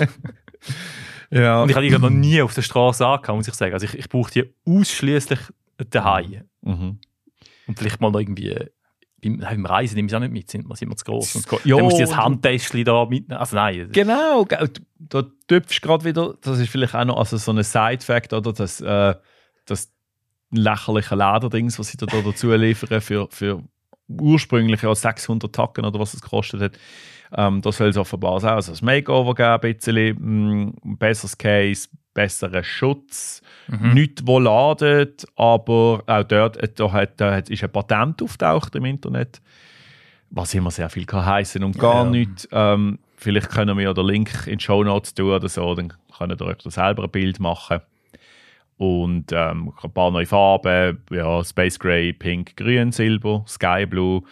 Ja. Und ich habe die noch nie auf der Straße angehabt, muss ich sagen. Also ich, ich brauche die ausschließlich daheim. Mhm. Und vielleicht mal noch irgendwie beim, beim Reisen nehme ich es auch nicht mit, sind wir, sind wir zu gross. Und Ja, dann musst du das und- Handtäschchen da mitnehmen. Also nein. Genau, ge- da tüpfst du gerade wieder, das ist vielleicht auch noch also so ein Side-Fact, oder, dass äh, das lächerliche Lederdings, was sie da dazu liefern, für, für ursprünglich ja sechshundert Tacken oder was es gekostet hat, ähm, das soll es offenbar sein. Also das Makeover geben, ein bisschen, mh, ein besseres Case, besseren Schutz, Mhm. nichts, wo ladet, aber auch dort äh, da hat, da hat, ist ein Patent auftaucht im Internet, was immer sehr viel kann heissen und gar Ja. nichts. Ähm, vielleicht können wir ja den Link in die Shownotes tun oder so, dann könnt ihr euch da selber ein Bild machen. Und ähm, ein paar neue Farben, ja, Space Gray, Pink, Grün, Silber, Sky Blue,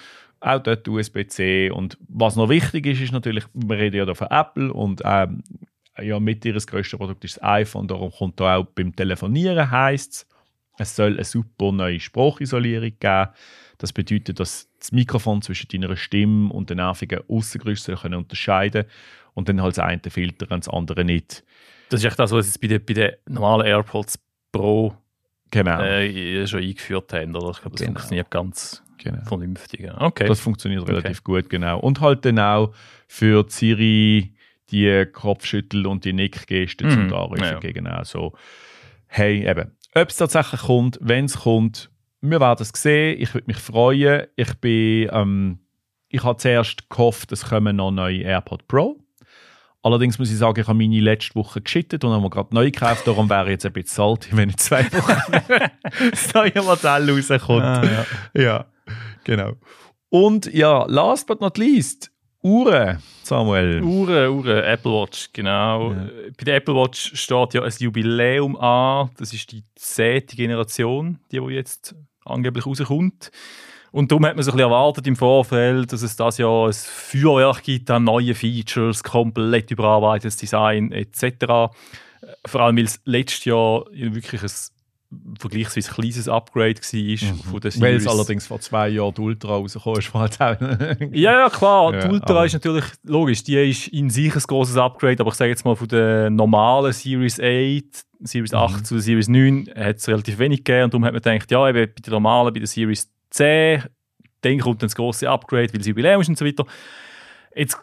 auch dort U S B C. Und was noch wichtig ist, ist natürlich, wir reden ja da von Apple und ähm, ja, mit ihres grössten Produkt ist das iPhone, darum kommt da auch beim Telefonieren, heisst es, es soll eine super neue Sprachisolierung geben. Das bedeutet, dass das Mikrofon zwischen deiner Stimme und den nervigen Aussengeräuschen können unterscheiden und dann halt das eine filtern und das andere nicht. Das ist echt das, was sie bei den, bei den normalen AirPods Pro genau. äh, schon eingeführt haben. Oder? Ich glaube, das genau. funktioniert ganz genau. vernünftig. Ja. Okay. Das funktioniert relativ okay. gut, genau. Und halt dann auch für die Siri die Kopfschüttel- und die Nickgesten mhm. zum Anrufen. Ja. Genau so. Hey, eben, ob es tatsächlich kommt, wenn es kommt, wir werden es sehen. Ich würde mich freuen. Ich bin, ähm, ich habe zuerst gehofft, es kommen noch neue AirPod Pro. Allerdings muss ich sagen, ich habe meine letzte Woche geschittet und habe mir gerade neu gekauft. Darum wäre ich jetzt ein bisschen salty, wenn in zwei Wochen das neue Modell rauskommt. Ah, ja. ja, genau. Und ja, last but not least, Uhren, Samuel. Uhren, Uhren, Apple Watch, genau. Ja. Bei der Apple Watch steht ja ein Jubiläum an. Das ist die zehnte Generation, die, die jetzt angeblich rauskommt. Und darum hat man so ein bisschen erwartet im Vorfeld, dass es das Jahr ein Feuerwerk gibt an neuen Features, komplett überarbeitetes Design et cetera. Vor allem, weil es letztes Jahr wirklich ein vergleichsweise kleines Upgrade war mhm. von der Series. Weil es allerdings vor zwei Jahren die Ultra rausgekommen ist. Halt auch ja, ja, klar. Ja, die Ultra aber. ist natürlich, logisch, die ist in sich ein grosses Upgrade, aber ich sage jetzt mal, von der normalen Series acht, Series mhm. acht zu der Series neun hat es relativ wenig gegeben und darum hat man gedacht, ja, eben bei der normalen, bei der Series zehn, dann kommt dann das grosse Upgrade, weil es Jubiläum ist und so weiter. Jetzt,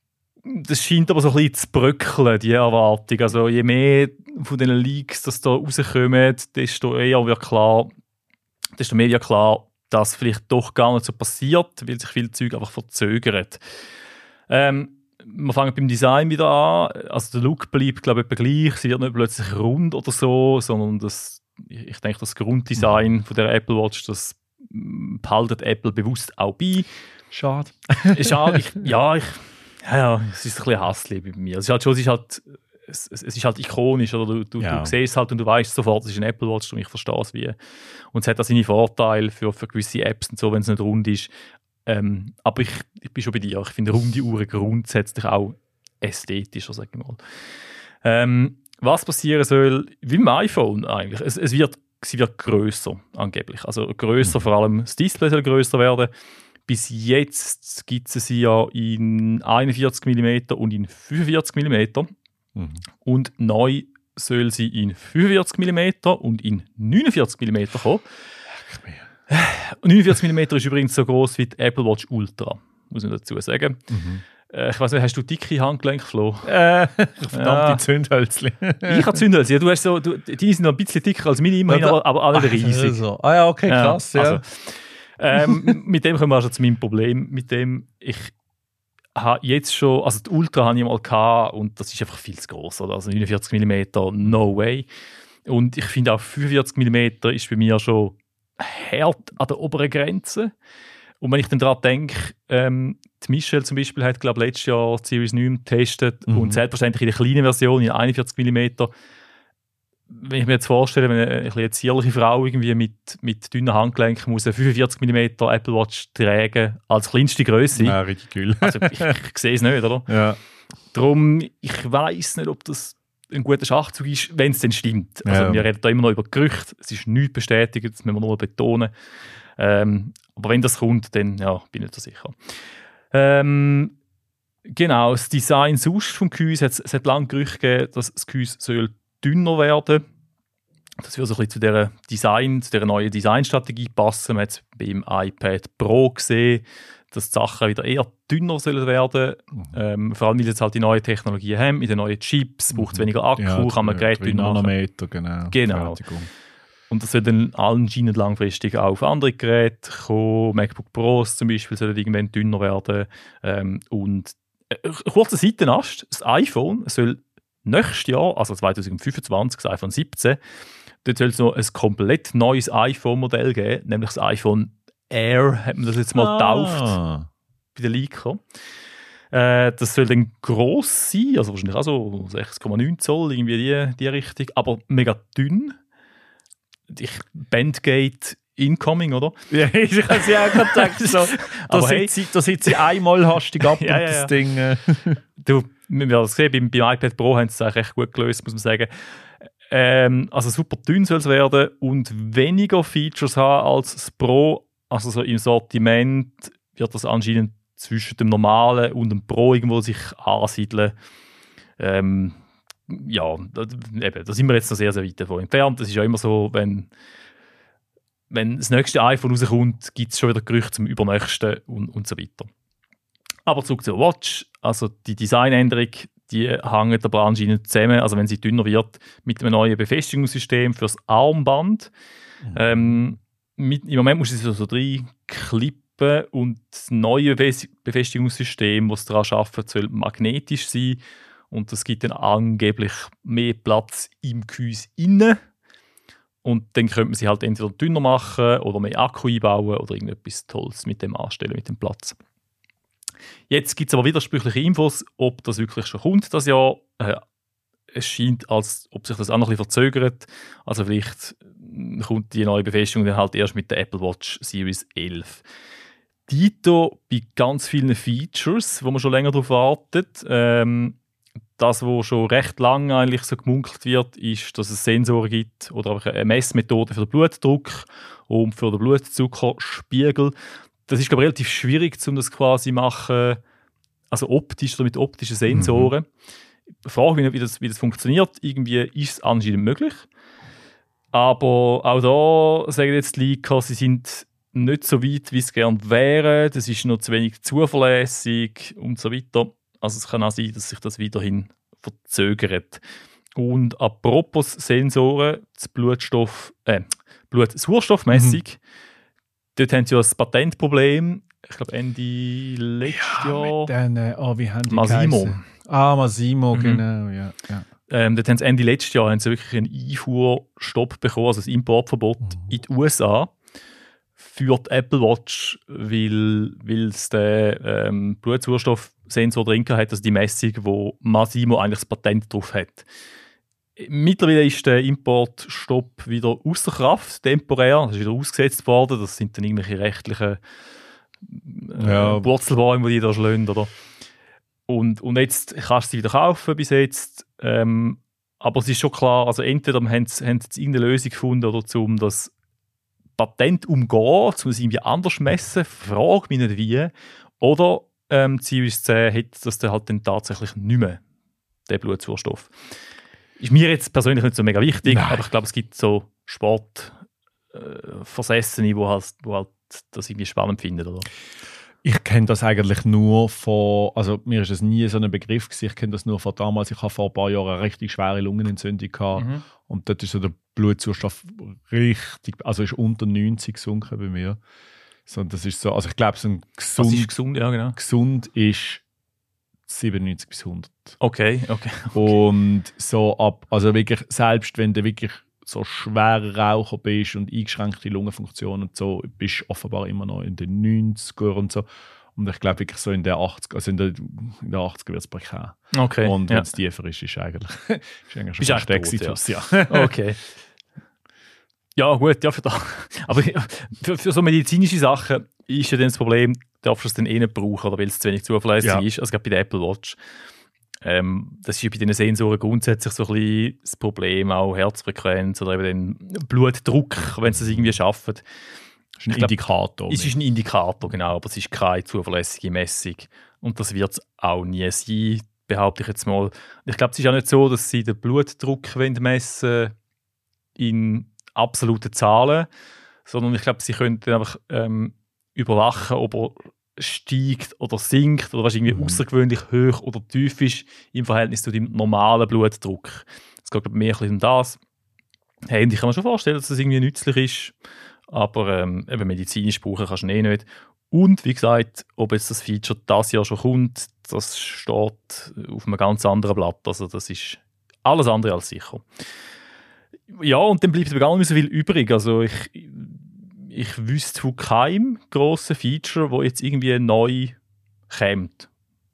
das scheint aber so ein bisschen zu bröckeln, die Erwartung. Also je mehr von diesen Leaks, das da rauskommen, desto eher wird klar, desto mehr wird klar, dass vielleicht doch gar nicht so passiert, weil sich viele Zeug einfach verzögert. Ähm, wir fangen beim Design wieder an. Also der Look bleibt, glaube ich, etwa gleich. Sie wird nicht plötzlich rund oder so, sondern das, ich denke, das Grunddesign von der Apple Watch, das behaltet Apple bewusst auch bei. Schade. Schade. Ich, ja, ich, ja, ja, es ist ein bisschen Hassliebe bei mir. Es ist halt schon, es ist halt, es, es ist halt ikonisch, oder du, du, ja. du siehst es halt und du weißt sofort, es ist ein Apple Watch und ich verstehe es wie. Und es hat auch seine Vorteile für, für gewisse Apps und so, wenn es nicht rund ist. Ähm, aber ich, ich bin schon bei dir. Ich finde runde Uhren grundsätzlich auch ästhetischer, sag ich mal. Ähm, was passieren soll, wie beim iPhone eigentlich. Es, es wird, sie wird grösser, angeblich. Also grösser, mhm. vor allem das Display soll grösser werden. Bis jetzt gibt es sie ja in einundvierzig Millimeter und in fünfundvierzig Millimeter. Mhm. Und neu soll sie in fünfundvierzig Millimeter und in neunundvierzig Millimeter kommen. neunundvierzig Millimeter ist übrigens so groß wie die Apple Watch Ultra, muss man dazu sagen. Mhm. Äh, ich weiss nicht, hast du dicke Handgelenke, Flo? Äh, verdammte ja. Zündhölzchen. Ich habe Zündhölzchen. Ja, du hast so, du, die sind noch ein bisschen dicker als meine, immerhin, aber, aber alle riesig. So. Ah ja, okay, krass. Ja, ja. Also, ähm, mit dem kommen wir schon zu meinem Problem. Mit dem, ich habe jetzt schon, also die Ultra habe ich mal gehabt und das ist einfach viel zu gross. Oder? Also neunundvierzig Millimeter, no way. Und ich finde auch fünfundvierzig Millimeter ist bei mir schon hart an der oberen Grenze. Und wenn ich dann daran denke, ähm, die Michelle zum Beispiel hat, glaube ich, letztes Jahr die Series neun getestet mhm. und selbstverständlich in der kleinen Version, in einundvierzig Millimeter. Wenn ich mir jetzt vorstelle, wenn eine, eine zierliche Frau irgendwie mit, mit dünnen Handgelenken muss eine fünfundvierzig Millimeter Apple Watch tragen, als kleinste Größe. Ja, ridicule. Also ich, ich sehe es nicht, oder? Ja. Darum, ich weiss nicht, ob das ein guter Schachzug ist, wenn es denn stimmt. Also ja. wir reden da immer noch über Gerüchte, es ist nichts bestätigt, das müssen wir nur betonen. Ähm, aber wenn das kommt, dann ja, bin ich nicht so sicher. Ähm, genau, das Design sonst vom Gehäuse, es, es hat lange Gerüchte gegeben, dass das Gehäuse soll dünner werden. Das wird so ein bisschen zu dieser Design, zu dieser neuen Designstrategie passen. Man hat es beim iPad Pro gesehen, dass die Sachen wieder eher dünner sollen werden. Mhm. Ähm, vor allem, weil jetzt halt die neuen Technologien haben, mit den neuen Chips, braucht es weniger Akku, ja, kann man Geräte dünner machen. Nanometer, genau. Genau. Und das soll dann anscheinend langfristig auch auf andere Geräte kommen. MacBook Pros zum Beispiel sollen irgendwann dünner werden. Ähm, und äh, kurzer Seitenast, das iPhone soll nächstes Jahr, also zwanzig fünfundzwanzig, das iPhone siebzehn, dort soll es noch ein komplett neues iPhone-Modell geben, nämlich das iPhone Air, hat man das jetzt mal getauft, ah. bei den Leakern. Äh, das soll dann gross sein, also wahrscheinlich auch so sechs Komma neun Zoll, irgendwie die, die Richtung, aber mega dünn. Ich, Bandgate incoming, oder? Ja, ich habe sie auch gedacht, so, da, Aber hey. sitze ich, da sitze ich einmal hastig ab Ja, und ja, das ja. Ding... Äh. Du, wir haben das gesehen, beim, beim iPad Pro haben sie es eigentlich recht gut gelöst, muss man sagen. Ähm, also super dünn soll es werden und weniger Features haben als das Pro. Also so im Sortiment wird das anscheinend zwischen dem normalen und dem Pro irgendwo sich ansiedeln. Ähm, ja, da, eben, da sind wir jetzt noch sehr, sehr weit davon entfernt. Das ist ja immer so, wenn, wenn das nächste iPhone rauskommt, gibt es schon wieder Gerüchte zum übernächsten und, und so weiter. Aber zurück zur Watch. Also die Designänderung, die hängt aber anscheinend zusammen, also wenn sie dünner wird, mit einem neuen Befestigungssystem fürs Armband. Mhm. Ähm, mit, Im Moment muss ich so, so drin klippen und das neue Befestigungssystem, das daran arbeitet, soll magnetisch sein und das gibt dann angeblich mehr Platz im Gehäuse innen. Und dann könnte man sie halt entweder dünner machen oder mehr Akku einbauen oder irgendetwas Tolles mit dem anstellen, mit dem Platz. Jetzt gibt es aber widersprüchliche Infos, ob das wirklich schon kommt das Jahr. Äh, es scheint, als ob sich das auch noch ein bisschen verzögert. Also vielleicht kommt die neue Befestigung dann halt erst mit der Apple Watch Series elf. Dito bei ganz vielen Features, wo man schon länger darauf wartet. Ähm, das, was schon recht lange eigentlich so gemunkelt wird, ist, dass es Sensoren gibt oder einfach eine Messmethode für den Blutdruck und für den Blutzuckerspiegel. Das ist, glaube ich, relativ schwierig, um das quasi zu machen, also optisch oder mit optischen Sensoren. Mhm. Ich frage mich nicht, wie das, wie das funktioniert. Irgendwie ist es anscheinend möglich. Aber auch da sagen jetzt die Leaker, sie sind nicht so weit, wie es gerne wäre. Das ist noch zu wenig zuverlässig und so weiter. Also es kann auch sein, dass sich das weiterhin verzögert. Und apropos Sensoren, das Blutstoff, äh, Blut-Sauerstoffmessung, mhm. Dort haben sie ja ein Patentproblem. Ich glaube, Ende letztes ja, Jahr. Mit den, äh, oh, wie haben die Masimo. Geheißen? Ah, Masimo, mhm. genau. Ja, ja. Ähm, dort haben sie Ende letztes Jahr haben sie wirklich einen Einfuhrstopp bekommen, also ein Importverbot mhm. in die U S A für die Apple Watch, weil, weil es den ähm, Blutsauerstoffsensor drin hat, also die Messung, wo Masimo eigentlich das Patent drauf hat. Mittlerweile ist der Importstopp wieder außer Kraft, temporär. Das ist wieder ausgesetzt worden. Das sind dann irgendwelche rechtlichen äh, ja. Wurzelbäume, die da schlagen. Oder? Und, und jetzt kannst du sie wieder kaufen bis jetzt. Ähm, aber es ist schon klar, also entweder haben sie, haben sie irgendeine Lösung gefunden, oder um das Patent umgehen, um es irgendwie anders messen, frage mich nicht wie. Oder ähm, die Series zehn hat das dann halt dann tatsächlich nicht mehr, der Blutsauerstoff. Ist mir jetzt persönlich nicht so mega wichtig, Nein. aber ich glaube, es gibt so Sportversessene, äh, die halt, wo halt das irgendwie spannend finden, oder? Ich kenne das eigentlich nur von, also mir ist das nie so ein Begriff gewesen, ich kenne das nur von damals, ich hatte vor ein paar Jahren eine richtig schwere Lungenentzündung gehabt mhm. und dort ist so der Blutzustand richtig, also ist unter neunzig gesunken bei mir. So, das ist so, also ich glaube, so ein gesund, Was ist gesund, ja genau. Gesund ist siebenundneunzig bis hundert. Okay, okay, okay. Und so ab, also wirklich, selbst wenn du wirklich so schwerer Raucher bist und eingeschränkte Lungenfunktion und so, bist du offenbar immer noch in den neunziger und so. Und ich glaube wirklich so in den achtziger, also in den, in den achtziger wird es prekär. Okay. Und ja. wenn es tiefer ist, ist eigentlich, ist eigentlich schon bist fast Exitus, ja. ja. Okay. Ja, gut, ja, für da. Aber für, für so medizinische Sachen ist ja dann das Problem, darfst du es dann eh nicht brauchen, oder weil es zu wenig zuverlässig ja. ist. Also gerade bei der Apple Watch. Ähm, das ist ja bei den Sensoren grundsätzlich so ein bisschen das Problem, auch Herzfrequenz oder eben den Blutdruck, wenn sie es irgendwie schaffen. Das ist ein glaub, Indikator. Es ist ein Indikator, genau, aber es ist keine zuverlässige Messung. Und das wird es auch nie sein, behaupte ich jetzt mal. Ich glaube, es ist auch nicht so, dass sie den Blutdruck messen in absoluten Zahlen, sondern ich glaube, sie können dann einfach ähm, überwachen, ob er steigt oder sinkt oder was irgendwie mhm. außergewöhnlich hoch oder tief ist im Verhältnis zu dem normalen Blutdruck. Es geht mehr ein bisschen um das. Hey, und ich kann mir schon vorstellen, dass das irgendwie nützlich ist, aber ähm, eben medizinisch brauchen kannst du eh nicht. Und wie gesagt, ob jetzt das Feature dieses Jahr schon kommt, das steht auf einem ganz anderen Blatt. Also das ist alles andere als sicher. Ja, und dann bleibt aber gar nicht mehr so viel übrig. Also ich, ich wüsste von keinem grossen Feature, das jetzt irgendwie neu kommt.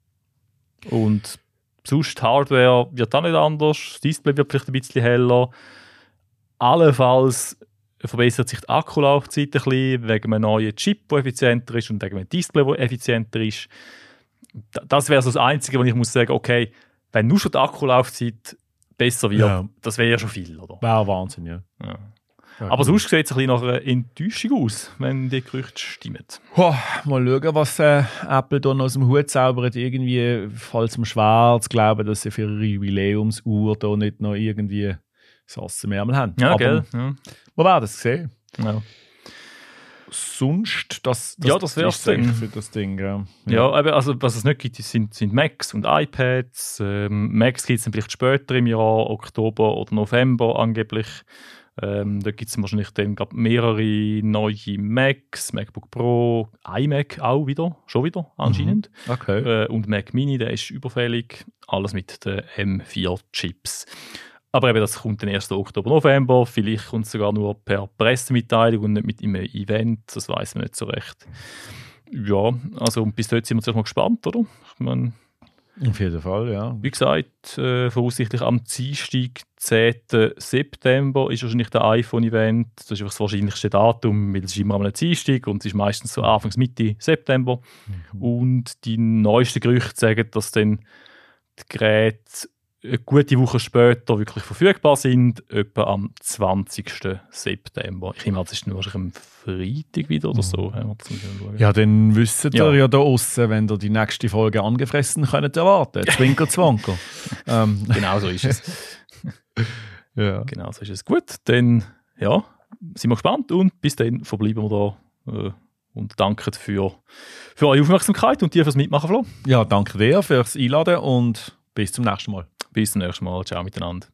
Und sonst die Hardware wird auch nicht anders, das Display wird vielleicht ein bisschen heller. Allenfalls verbessert sich die Akkulaufzeit ein bisschen, wegen einem neuen Chip, der effizienter ist und wegen einem Display, das effizienter ist. Das wäre so das Einzige, wo ich muss sagen, okay, wenn nur schon die Akkulaufzeit besser wird, ja. das wäre ja schon viel, oder? Wäre Wahnsinn, ja. ja. Aber sonst sieht es ein bisschen nach einer Enttäuschung aus, wenn die Gerüchte stimmen. Oh, mal schauen, was äh, Apple da noch aus dem Hut zaubert. Irgendwie fällt es mir schwer zu glauben, dass sie für ihre Jubiläumsuhr da nicht noch irgendwie Sass im Ärmel haben. Ja, aber gell. Ja. Wir werden es sehen. Ja. Sonst, das, das, ja, das wäre es für das Ding. Ja, ja aber also, was es nicht gibt, sind, sind Macs und iPads. Ähm, Macs gibt es vielleicht später im Jahr, Oktober oder November angeblich. Ähm, da gibt es wahrscheinlich dann mehrere neue Macs, MacBook Pro, iMac auch wieder, schon wieder anscheinend. Mhm. Okay. Äh, und Mac Mini, der ist überfällig. Alles mit den M vier Chips. Aber eben, das kommt den ersten Oktober, November. Vielleicht kommt es sogar nur per Pressemitteilung und nicht mit einem Event. Das weiß man nicht so recht. Ja, also bis dort sind wir jetzt mal gespannt, oder? Ich meine, auf jeden Fall, ja. Wie gesagt, äh, voraussichtlich am Dienstag, zehnten September, ist wahrscheinlich der iPhone-Event. Das ist einfach das wahrscheinlichste Datum, weil es ist immer am Dienstag und es ist meistens so Anfangs Mitte September. Mhm. Und die neuesten Gerüchte sagen, dass dann die Geräte eine gute Woche später wirklich verfügbar sind, etwa am zwanzigsten September. Ich nehme an, das ist nur wahrscheinlich am Freitag wieder oder so. Mhm. Ja, dann wisst ihr ja, ja da aussen, wenn ihr die nächste Folge angefressen könnt erwarten. Zwinker, zwanker. ähm. Genau so ist es. ja. Genau so ist es. Gut, dann ja, sind wir gespannt und bis dann verbleiben wir da äh, und danke für, für eure Aufmerksamkeit und dir fürs Mitmachen, Flo. Ja, danke dir fürs Einladen und bis zum nächsten Mal. Bis zum nächsten Mal. Ciao miteinander.